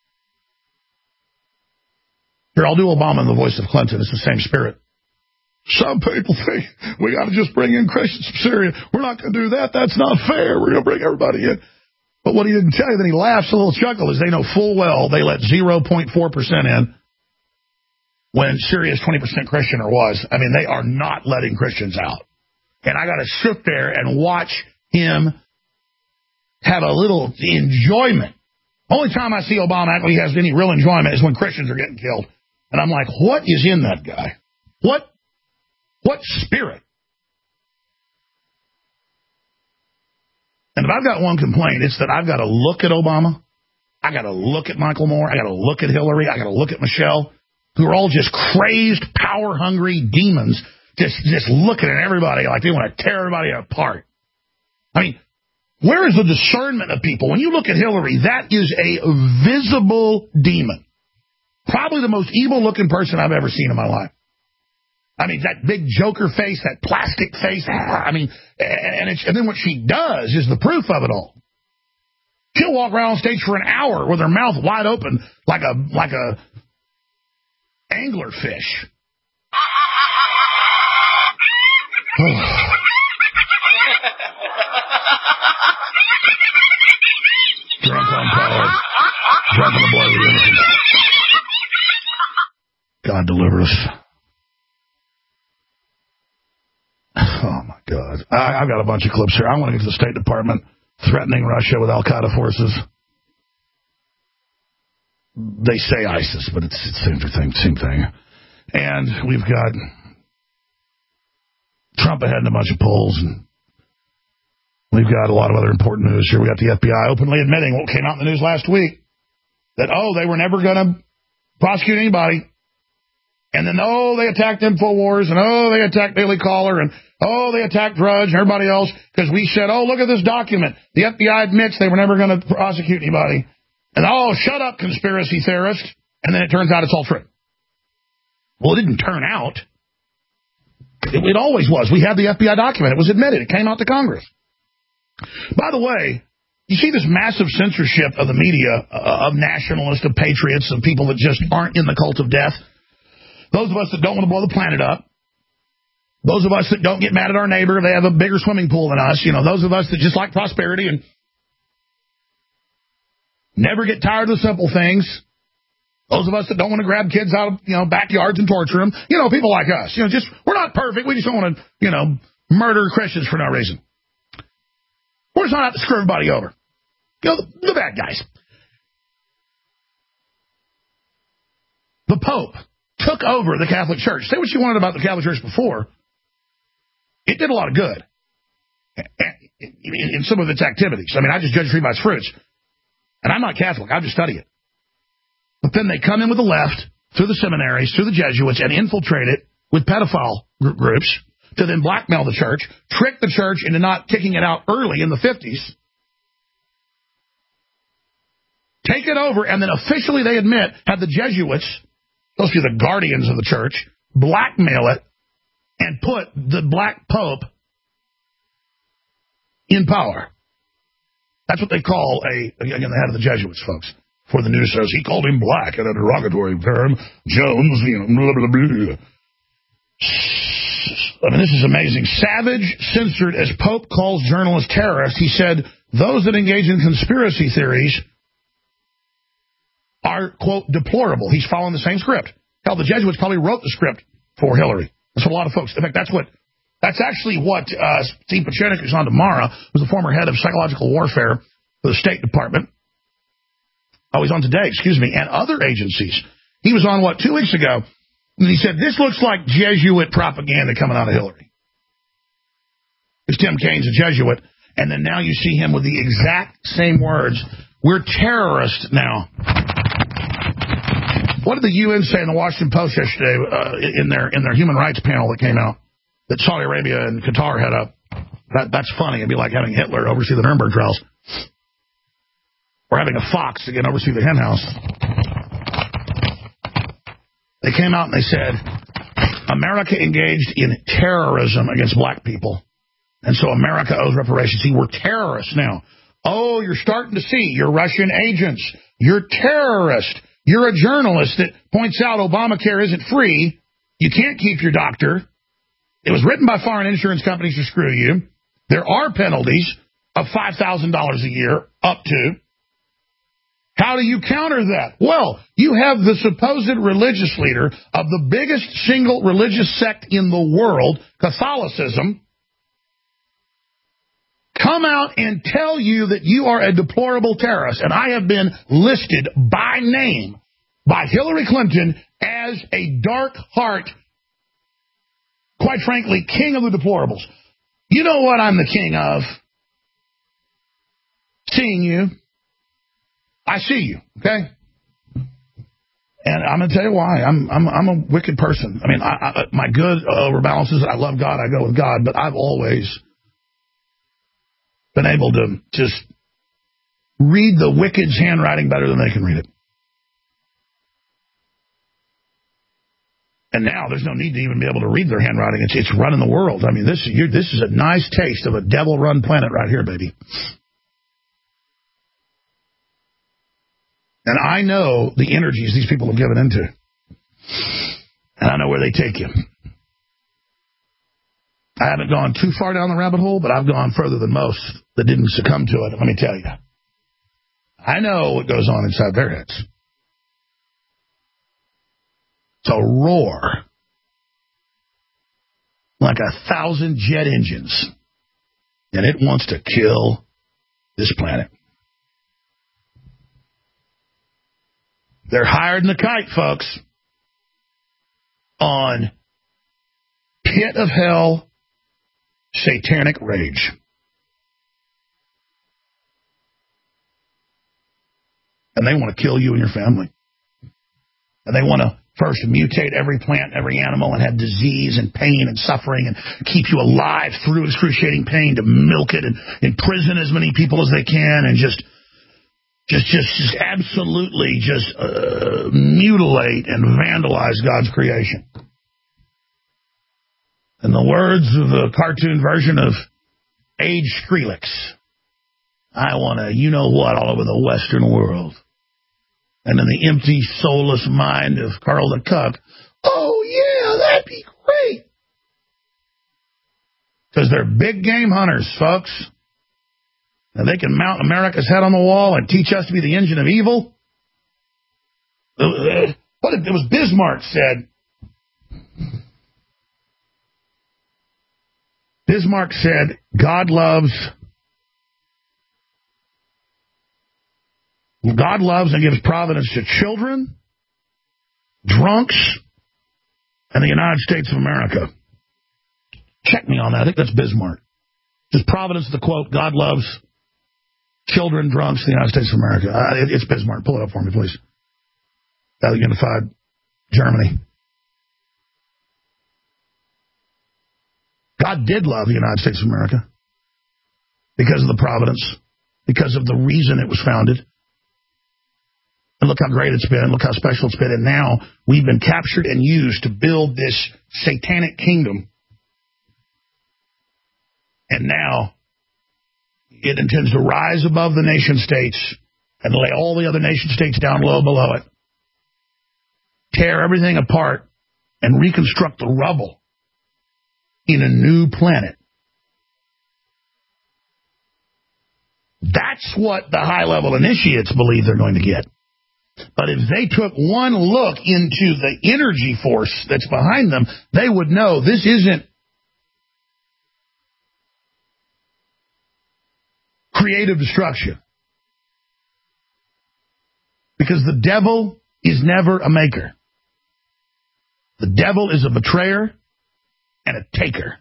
Speaker 4: Here, I'll do Obama in the voice of Clinton. It's the same spirit. Some people think we got to just bring in Christians from Syria. We're not going to do that. That's not fair. We're going to bring everybody in. But what he didn't tell you, then he laughs a little chuckle, is they know full well they let zero point four percent in when Syria's twenty percent Christian or was. I mean, they are not letting Christians out. And I got to sit there and watch him have a little enjoyment. Only time I see Obama act like he has any real enjoyment is when Christians are getting killed. And I'm like, what is in that guy? What, what spirit? And if I've got one complaint, it's that I've got to look at Obama, I got to look at Michael Moore, I got to look at Hillary, I got to look at Michelle, who are all just crazed, power-hungry demons, just, just looking at everybody like they want to tear everybody apart. I mean, where is the discernment of people? When you look at Hillary, that is a visible demon. Probably the most evil-looking person I've ever seen in my life. I mean, that big joker face, that plastic face. I mean, and, it's, and then what she does is the proof of it all. She'll walk around on stage for an hour with her mouth wide open like a like a anglerfish. Drunk on power. Drunk on the blood of the innocent. God deliver us. Oh, my God. I, I've got a bunch of clips here. I want to get to the State Department threatening Russia with al-Qaeda forces. They say ISIS, but it's the same thing, same thing. And we've got Trump ahead in a bunch of polls, and we've got a lot of other important news here. We got the F B I openly admitting what came out in the news last week, that, oh, they were never going to prosecute anybody. And then, oh, they attacked InfoWars, and oh, they attacked Daily Caller, and oh, they attacked Drudge and everybody else, because we said, oh, look at this document. The F B I admits they were never going to prosecute anybody. And, oh, shut up, conspiracy theorist. And then it turns out it's all true. Well, it didn't turn out. It, it always was. We had the F B I document. It was admitted. It came out to Congress. By the way, you see this massive censorship of the media, uh, of nationalists, of patriots, of people that just aren't in the cult of death. Those of us that don't want to blow the planet up. Those of us that don't get mad at our neighbor if they have a bigger swimming pool than us. You know, those of us that just like prosperity and never get tired of the simple things. Those of us that don't want to grab kids out of, you know, backyards and torture them. You know, people like us. You know, just, we're not perfect. We just don't want to, you know, murder Christians for no reason. We're just not out to screw everybody over. You know, the, the bad guys. The Pope took over the Catholic Church. Say what you wanted about the Catholic Church before. It did a lot of good in some of its activities. I mean, I just judge a tree by its fruits. And I'm not Catholic. I just study it. But then they come in with the left, through the seminaries, through the Jesuits, and infiltrate it with pedophile gr- groups to then blackmail the church, trick the church into not kicking it out early in the fifties, take it over, and then officially they admit, have the Jesuits, supposed to be the guardians of the church, blackmail it and put the black pope in power. That's what they call a, again, the head of the Jesuits, folks. For the news says he called him black in a derogatory term. Jones, you know, blah, blah, blah. I mean, this is amazing. Savage censored as Pope calls journalists terrorists. He said those that engage in conspiracy theories are, quote, deplorable. He's following the same script. Hell, the Jesuits probably wrote the script for Hillary. That's what a lot of folks, in fact, that's what, that's actually what uh, Steve Pachenik, who's on tomorrow, was the former head of psychological warfare for the State Department. Oh, he's on today, excuse me, and other agencies. He was on, what, two weeks ago, and he said, this looks like Jesuit propaganda coming out of Hillary. Because Tim Kaine's a Jesuit, and then now you see him with the exact same words. We're terrorists now. What did the U N say in the Washington Post yesterday uh, in their in their human rights panel that came out that Saudi Arabia and Qatar had up? That, that's funny. It'd be like having Hitler oversee the Nuremberg trials. Or having a fox again oversee the hen house. They came out and they said, America engaged in terrorism against black people. And so America owes reparations. See, we're terrorists now. Oh, you're starting to see. You're Russian agents. You're terrorists. You're a journalist that points out Obamacare isn't free. You can't keep your doctor. It was written by foreign insurance companies to screw you. There are penalties of five thousand dollars a year, up to. How do you counter that? Well, you have the supposed religious leader of the biggest single religious sect in the world, Catholicism, come out and tell you that you are a deplorable terrorist. And I have been listed by name by Hillary Clinton as a dark heart, quite frankly, king of the deplorables. You know what I'm the king of? Seeing you. I see you, okay? And I'm going to tell you why. I'm I'm I'm a wicked person. I mean, I, I, my good overbalances. I love God. I go with God. But I've always been able to just read the wicked's handwriting better than they can read it. And now there's no need to even be able to read their handwriting. It's it's running the world. I mean, this is you're, this is a nice taste of a devil-run planet right here, baby. And I know the energies these people have given into. And I know where they take you. I haven't gone too far down the rabbit hole, but I've gone further than most that didn't succumb to it. Let me tell you. I know what goes on inside their heads. It's a roar. Like a thousand jet engines. And it wants to kill this planet. They're higher than the kite, folks. On pit of hell, satanic rage. And they want to kill you and your family. And they want to first mutate every plant, every animal, and have disease and pain and suffering and keep you alive through excruciating pain to milk it and imprison as many people as they can and just... Just, just, just absolutely just uh, mutilate and vandalize God's creation. In the words of the cartoon version of Age Skrillex, I want to, you know what, all over the Western world. And in the empty, soulless mind of Carl the Cuck, oh yeah, that'd be great. Because they're big game hunters, folks. And they can mount America's head on the wall and teach us to be the engine of evil. What it was Bismarck said. Bismarck said, God loves, God loves and gives providence to children, drunks, and the United States of America. Check me on that. I think that's Bismarck. Just providence, the quote, God loves children, drunks, the United States of America. Uh, it, it's Bismarck. Pull it up for me, please. Uh, unified Germany. God did love the United States of America because of the providence, because of the reason it was founded. And look how great it's been. Look how special it's been. And now we've been captured and used to build this satanic kingdom. And now it intends to rise above the nation states and lay all the other nation states down low below it. Tear everything apart and reconstruct the rubble in a new planet. That's what the high-level initiates believe they're going to get. But if they took one look into the energy force that's behind them, they would know this isn't creative destruction. Because the devil is never a maker. The devil is a betrayer and a taker.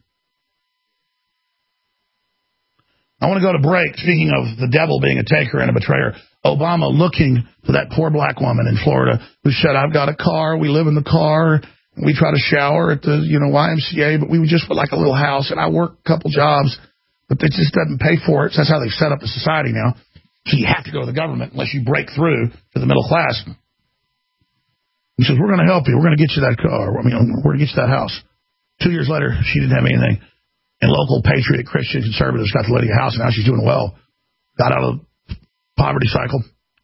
Speaker 4: I want to go to break. Speaking of the devil being a taker and a betrayer, Obama looking for that poor black woman in Florida who said, I've got a car, we live in the car, we try to shower at the you know Y M C A, but we just put like a little house, and I work a couple jobs, but it just doesn't pay for it. So that's how they've set up the society now. So you have to go to the government unless you break through to the middle class. He says, we're going to help you. We're going to get you that car. I mean, we're going to get you that house. Two years later, she didn't have anything. And local patriot Christian conservatives got the lady a house, and now she's doing well. Got out of the poverty cycle.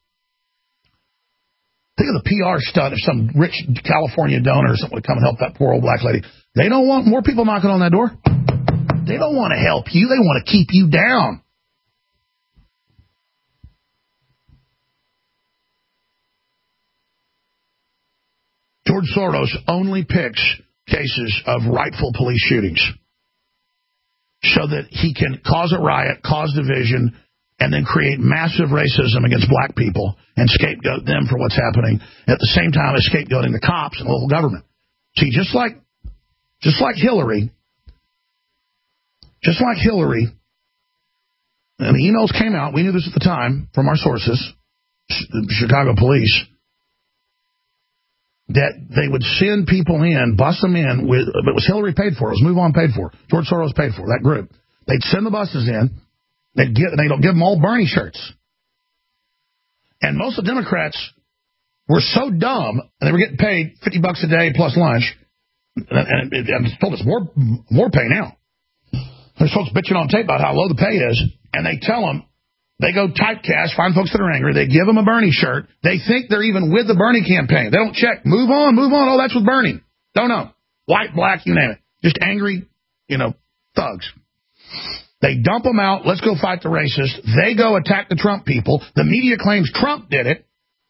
Speaker 4: Think of the P R stunt if some rich California donor or something would come and help that poor old black lady. They don't want more people knocking on that door. They don't want to help you. They want to keep you down. George Soros only picks cases of rightful police shootings so that he can cause a riot, cause division, and then create massive racism against black people and scapegoat them for what's happening, at the same time as scapegoating the cops and local government. See, just like just like Hillary, just like Hillary, and the emails came out, we knew this at the time from our sources, Chicago police, that they would send people in, bus them in, with, it was Hillary paid for, it was Move On paid for, George Soros paid for, that group. They'd send the buses in, they'd get, they don't give them all Bernie shirts. And most of the Democrats were so dumb, and they were getting paid fifty bucks a day plus lunch, and it, it, I'm told it's more, more pay now. There's folks bitching on tape about how low the pay is, and they tell them, they go typecast, find folks that are angry. They give them a Bernie shirt. They think they're even with the Bernie campaign. They don't check. Move on, move on. Oh, that's with Bernie. Don't know. White, black, you name it. Just angry, you know, thugs. They dump them out. Let's go fight the racists. They go attack the Trump people. The media claims Trump did it.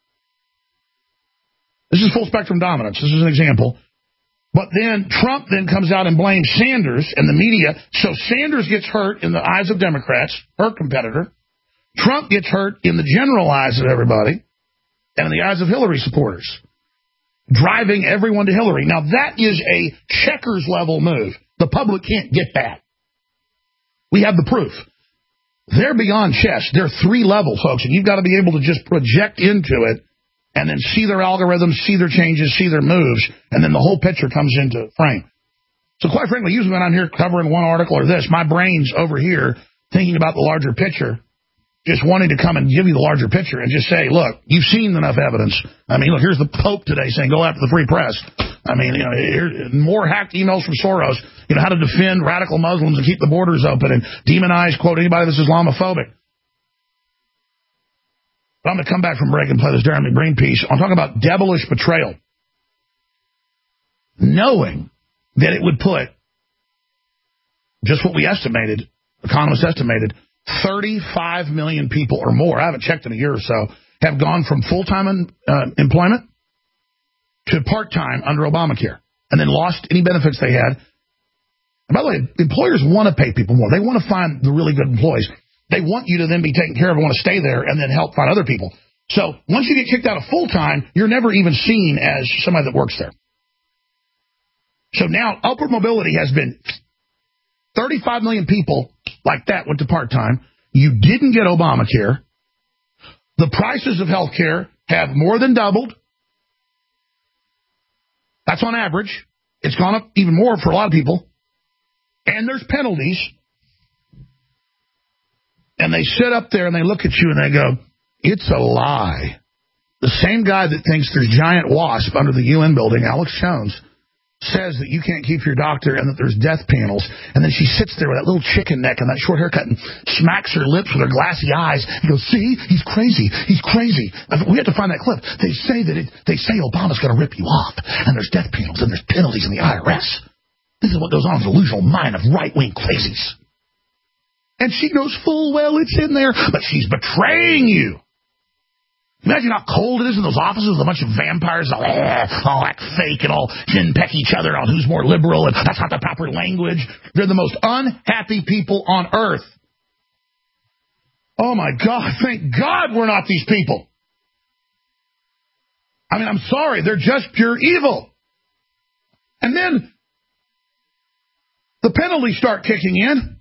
Speaker 4: This is full spectrum dominance. This is an example. But then Trump then comes out and blames Sanders and the media. So Sanders gets hurt in the eyes of Democrats, her competitor. Trump gets hurt in the general eyes of everybody and in the eyes of Hillary supporters, driving everyone to Hillary. Now, that is a checkers level move. The public can't get that. We have the proof. They're beyond chess. They're three level, folks, and you've got to be able to just project into it and then see their algorithms, see their changes, see their moves, and then the whole picture comes into frame. So quite frankly, usually when I'm here covering one article or this, my brain's over here thinking about the larger picture, just wanting to come and give you the larger picture and just say, look, you've seen enough evidence. I mean, look, here's the Pope today saying, go after the free press. I mean, you know, here, more hacked emails from Soros, you know, how to defend radical Muslims and keep the borders open and demonize, quote, anybody that's Islamophobic. But I'm going to come back from break and play this Jeremy Breen piece. I'm talking about devilish betrayal. Knowing that it would put just what we estimated, economists estimated, thirty-five million people or more, I haven't checked in a year or so, have gone from full-time un, uh, employment to part-time under Obamacare and then lost any benefits they had. And by the way, employers want to pay people more. They want to find the really good employees. They want you to then be taken care of and want to stay there and then help find other people. So once you get kicked out of full-time, you're never even seen as somebody that works there. So now upward mobility has been thirty-five million people like that went to part-time. You didn't get Obamacare. The prices of health care have more than doubled. That's on average. It's gone up even more for a lot of people. And there's penalties. And they sit up there and they look at you and they go, it's a lie. The same guy that thinks there's giant wasp under the U N building, Alex Jones, says that you can't keep your doctor and that there's death panels. And then she sits there with that little chicken neck and that short haircut and smacks her lips with her glassy eyes and goes, see, he's crazy. He's crazy. We have to find that clip. They say that it, they say Obama's going to rip you off and there's death panels and there's penalties in the I R S. This is what goes on in the delusional mind of right-wing crazies. And she knows full well it's in there, but she's betraying you. Imagine how cold it is in those offices with a bunch of vampires all, all act fake and all chin-peck each other on who's more liberal, and that's not the proper language. They're the most unhappy people on earth. Oh, my God. Thank God we're not these people. I mean, I'm sorry. They're just pure evil. And then the penalties start kicking in.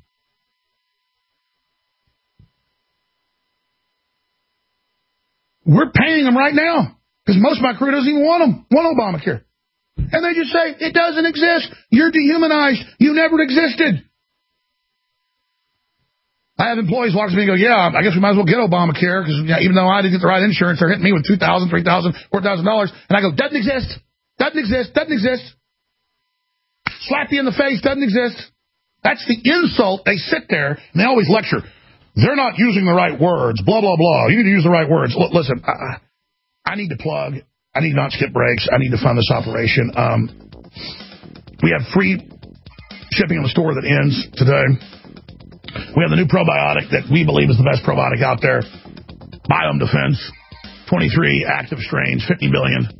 Speaker 4: We're paying them right now because most of my crew doesn't even want them, want Obamacare. And they just say, it doesn't exist. You're dehumanized. You never existed. I have employees walk to me and go, yeah, I guess we might as well get Obamacare because yeah, even though I didn't get the right insurance, they're hitting me with two thousand dollars, three thousand dollars, four thousand dollars. And I go, doesn't exist. Doesn't exist. Doesn't exist. Slap you in the face. Doesn't exist. That's the insult. They sit there and they always lecture. They're not using the right words. Blah, blah, blah. You need to use the right words. L- listen, I, I need to plug. I need not skip breaks. I need to fund this operation. Um, we have free shipping on the store that ends today. We have the new probiotic that we believe is the best probiotic out there. Biome Defense. twenty-three active strains, fifty billion.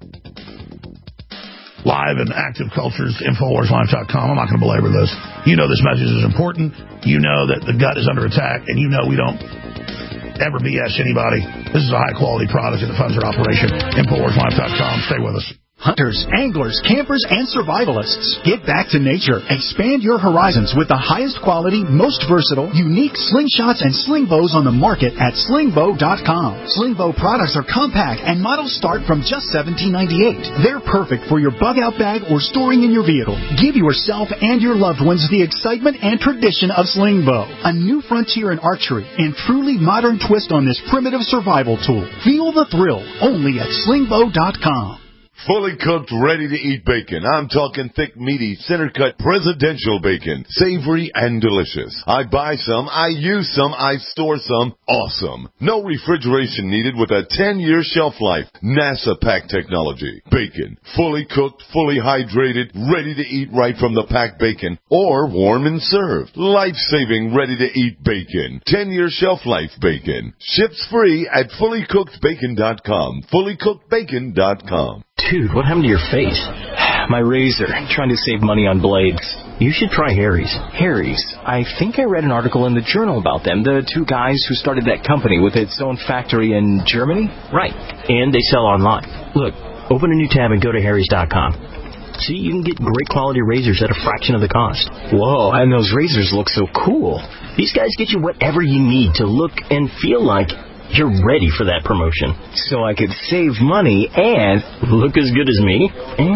Speaker 4: Live and active cultures, Infowars Live dot com. I'm not going to belabor this. You know this message is important. You know that the gut is under attack, and you know we don't ever B S anybody. This is a high-quality product, and it funds our operation. Infowars Live dot com. Stay with us.
Speaker 13: Hunters, anglers, campers, and survivalists. Get back to nature. Expand your horizons with the highest quality, most versatile, unique slingshots and sling bows on the market at sling bow dot com. Sling bow products are compact and models start from just seventeen ninety-eight. They're perfect for your bug out bag or storing in your vehicle. Give yourself and your loved ones the excitement and tradition of sling bow. A new frontier in archery and truly modern twist on this primitive survival tool. Feel the thrill only at sling bow dot com.
Speaker 14: Fully cooked, ready-to-eat bacon. I'm talking thick, meaty, center-cut, presidential bacon. Savory and delicious. I buy some, I use some, I store some. Awesome. No refrigeration needed with a ten-year shelf life. NASA pack technology. Bacon. Fully cooked, fully hydrated, ready to eat right from the packed bacon. Or warm and served. Life-saving, ready-to-eat bacon. ten-year shelf life bacon. Ships free at fully cooked bacon dot com. fully cooked bacon dot com.
Speaker 11: Dude, what happened to your face? My razor. Trying to save money on blades. You should try Harry's. Harry's. I think I read an article in the journal about them. The two guys who started that company with its own factory in Germany? Right. And they sell online. Look, open a new tab and go to harrys dot com. See, you can get great quality razors at a fraction of the cost. Whoa, and those razors look so cool. These guys get you whatever you need to look and feel like you're ready for that promotion. So I could save money and look as good as me.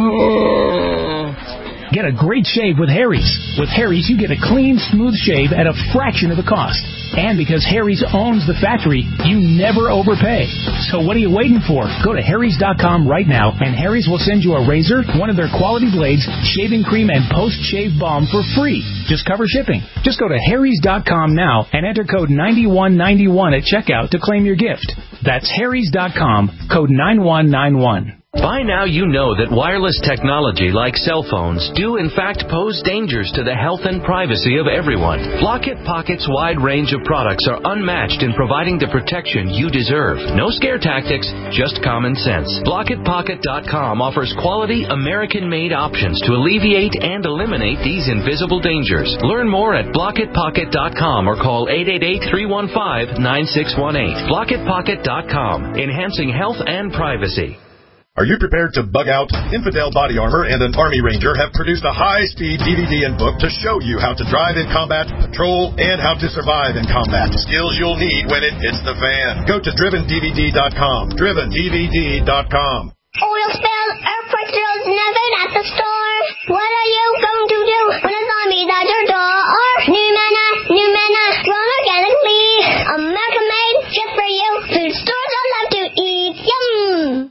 Speaker 12: Get a great shave with Harry's. With Harry's, you get a clean, smooth shave at a fraction of the cost. And because Harry's owns the factory, you never overpay. So what are you waiting for? Go to harrys dot com right now, and Harry's will send you a razor, one of their quality blades, shaving cream, and post-shave balm for free. Just cover shipping. Just go to harrys dot com now and enter code nine one nine one at checkout to claim your gift. That's harrys dot com, code nine one nine one.
Speaker 15: By now you know that wireless technology like cell phones do in fact pose dangers to the health and privacy of everyone. Block-It Pocket's wide range of products are unmatched in providing the protection you deserve. No scare tactics, just common sense. block it pocket dot com offers quality American-made options to alleviate and eliminate these invisible dangers. Learn more at block it pocket dot com or call eight eight eight, three one five, nine six one eight. block it pocket dot com, enhancing health and privacy.
Speaker 16: Are you prepared to bug out? Infidel Body Armor and an Army Ranger have produced a high-speed D V D and book to show you how to drive in combat, patrol, and how to survive in combat. Skills you'll need when it hits the fan. Go to driven D V D dot com. driven D V D dot com.
Speaker 17: Oil spill, air pressure never at the store. What are you going to do when a zombie's at your door? New mana, new mana, grown organically. American made, just for you. Food stores are love to eat. Yum!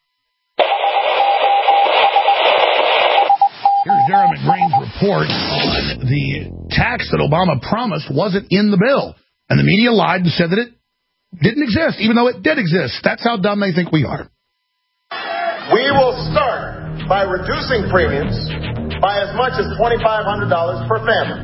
Speaker 4: Here's Darren McGrain's report on the tax that Obama promised wasn't in the bill. And the media lied and said that it didn't exist, even though it did exist. That's how dumb they think we are.
Speaker 18: We will start by reducing premiums by as much as twenty-five hundred dollars per family.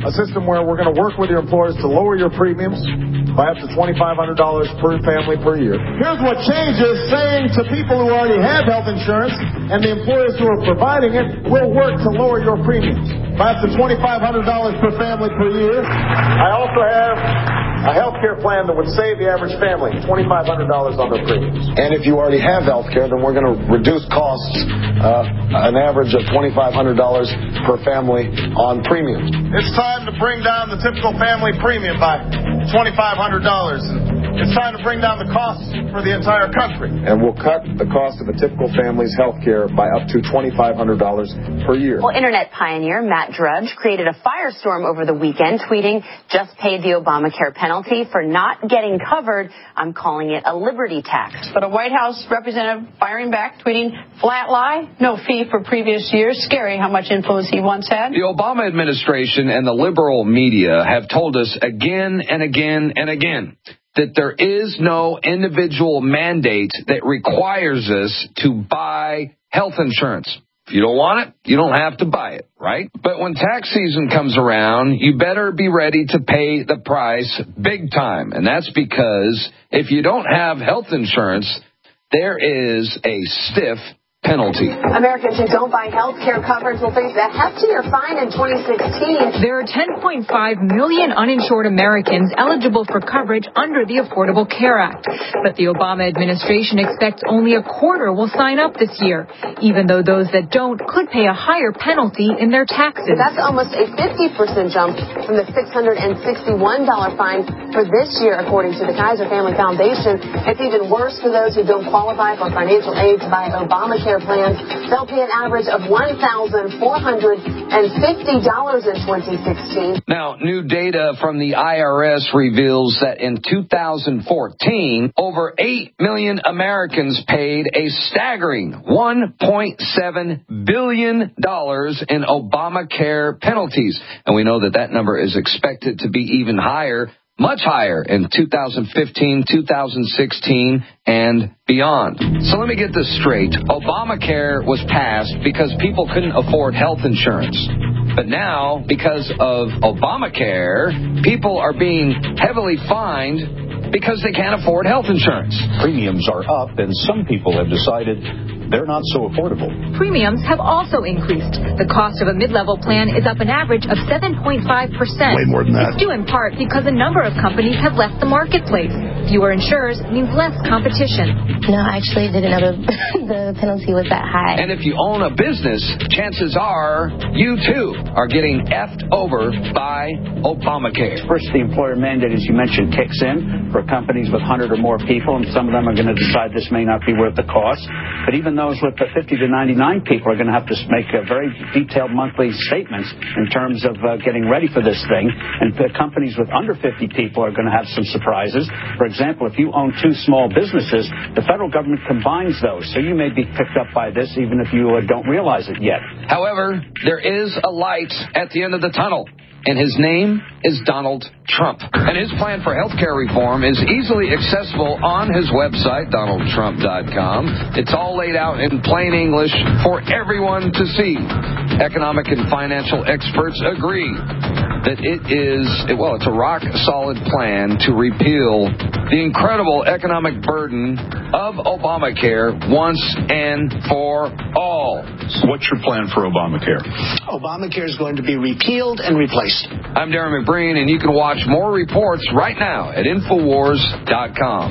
Speaker 16: a system where we're going to work with your employers to lower your premiums by up to twenty-five hundred dollars per family per year. Here's what changes, saying to people who already have health insurance and the employers who are providing it, we'll work to lower your premiums by up to twenty-five hundred dollars per family per year. I also have a health care plan that would save the average family twenty-five hundred dollars on their premiums. And if you already have health care, then we're going to reduce costs uh, an average of twenty-five hundred dollars per family on premiums. It's time to bring down the typical family premium by twenty-five hundred dollars. It's time to bring down the costs for the entire country. And we'll cut the cost of a typical family's health care by up to twenty-five hundred dollars per year.
Speaker 19: Well, internet pioneer Matt Drudge created a firestorm over the weekend, tweeting, "Just paid the Obamacare penalty for not getting covered. I'm calling it a liberty tax."
Speaker 20: But a White House representative firing back, tweeting, "Flat lie, no fee for previous years." Scary how much influence he once had.
Speaker 21: The Obama administration and the liberal media have told us again and again and again that there is no individual mandate that requires us to buy health insurance. If you don't want it, you don't have to buy it, right? But when tax season comes around, you better be ready to pay the price big time. And that's because if you don't have health insurance, there is a stiff penalty.
Speaker 19: Americans who don't buy health care coverage will face a heftier fine in twenty sixteen.
Speaker 22: There are ten point five million uninsured Americans eligible for coverage under the Affordable Care Act. But the Obama administration expects only a quarter will sign up this year, even though those that don't could pay a higher penalty in their taxes.
Speaker 19: That's almost a fifty percent jump from the six hundred sixty-one dollars fine for this year, according to the Kaiser Family Foundation. It's even worse for those who don't qualify for financial aid to buy Obamacare plans. They'll pay an average of one thousand four hundred fifty dollars in twenty sixteen.
Speaker 21: Now, new data from the I R S reveals that in two thousand fourteen, over eight million Americans paid a staggering one point seven billion dollars in Obamacare penalties. And we know that that number is expected to be even higher, much higher in two thousand fifteen, two thousand sixteen, and beyond. So let me get this straight. Obamacare was passed because people couldn't afford health insurance. But now, because of Obamacare, people are being heavily fined because they can't afford health insurance.
Speaker 23: Premiums are up, and some people have decided they're not so affordable.
Speaker 22: Premiums have also increased. The cost of a mid-level plan is up an average of seven point five percent.
Speaker 4: Way more than that.
Speaker 22: It's due in part because a number of companies have left the marketplace. Fewer insurers means less competition.
Speaker 24: No, I actually didn't know the, the penalty was that high.
Speaker 21: And if you own a business, chances are you, too, are getting effed over by Obamacare.
Speaker 25: First, the employer mandate, as you mentioned, kicks in for companies with one hundred or more people, and some of them are going to decide this may not be worth the cost. But even those with the fifty to ninety-nine people are going to have to make a very detailed monthly statements in terms of uh, getting ready for this thing. And the companies with under fifty people are going to have some surprises. For example, if you own two small businesses, the federal government combines those. So you may be picked up by this even if you uh, don't realize it yet.
Speaker 21: However, there is a light at the end of the tunnel, and his name is Donald Trump. And his plan for health care reform is easily accessible on his website, donald trump dot com. It's all laid out in plain English for everyone to see. Economic and financial experts agree that it is, well, it's a rock-solid plan to repeal the incredible economic burden of Obamacare once and for all.
Speaker 23: So what's your plan for Obamacare?
Speaker 26: Obamacare is going to be repealed and replaced.
Speaker 21: I'm Darren McBreen, and you can watch more reports right now at Infowars dot com.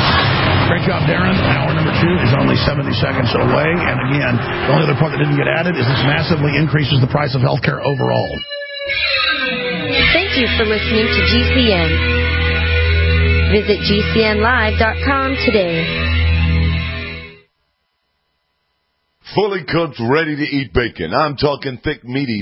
Speaker 4: Great job, Darren. Hour number two is only seventy seconds away. And again, the only other point that didn't get added is this massively increases the price of healthcare overall.
Speaker 24: Thank you for listening to G C N. Visit G C N live dot com today.
Speaker 14: Fully cooked, ready to eat bacon. I'm talking thick, meaty.